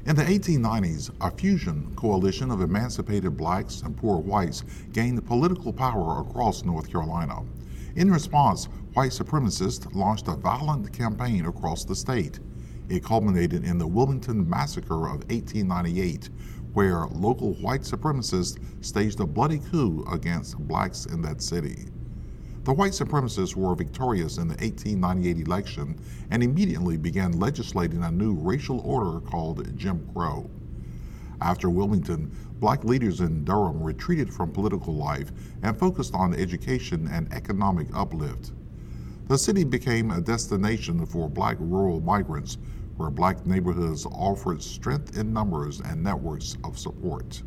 In the 1890s, a fusion coalition of emancipated blacks and poor whites gained political power across North Carolina. In response, white supremacists launched a violent campaign across the state. It culminated in the Wilmington Massacre of 1898, where local white supremacists staged a bloody coup against blacks in that city. The white supremacists were victorious in the 1898 election and immediately began legislating a new racial order called Jim Crow. After Wilmington, black leaders in Durham retreated from political life and focused on education and economic uplift. The city became a destination for black rural migrants, where black neighborhoods offered strength in numbers and networks of support.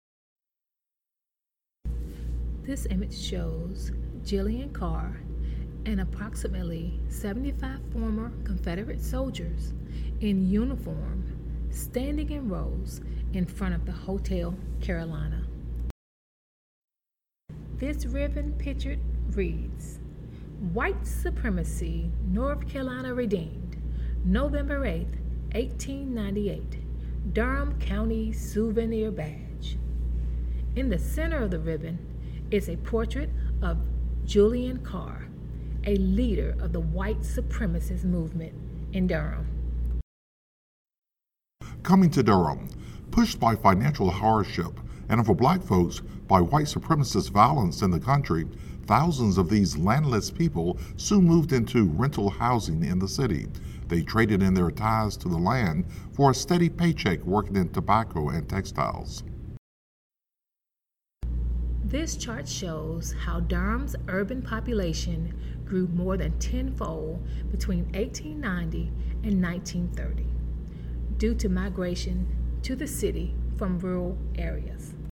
This image shows Jillian Carr and approximately 75 former Confederate soldiers in uniform standing in rows in front of the Hotel Carolina. This ribbon pictured reads, "White Supremacy, North Carolina Redeemed, November 8, 1898, Durham County Souvenir Badge." In the center of the ribbon is a portrait of Julian Carr, a leader of the white supremacist movement in Durham. Coming to Durham, pushed by financial hardship and for black folks by white supremacist violence in the country, thousands of these landless people soon moved into rental housing in the city. They traded in their ties to the land for a steady paycheck working in tobacco and textiles. This chart shows how Durham's urban population grew more than tenfold between 1890 and 1930 due to migration to the city from rural areas.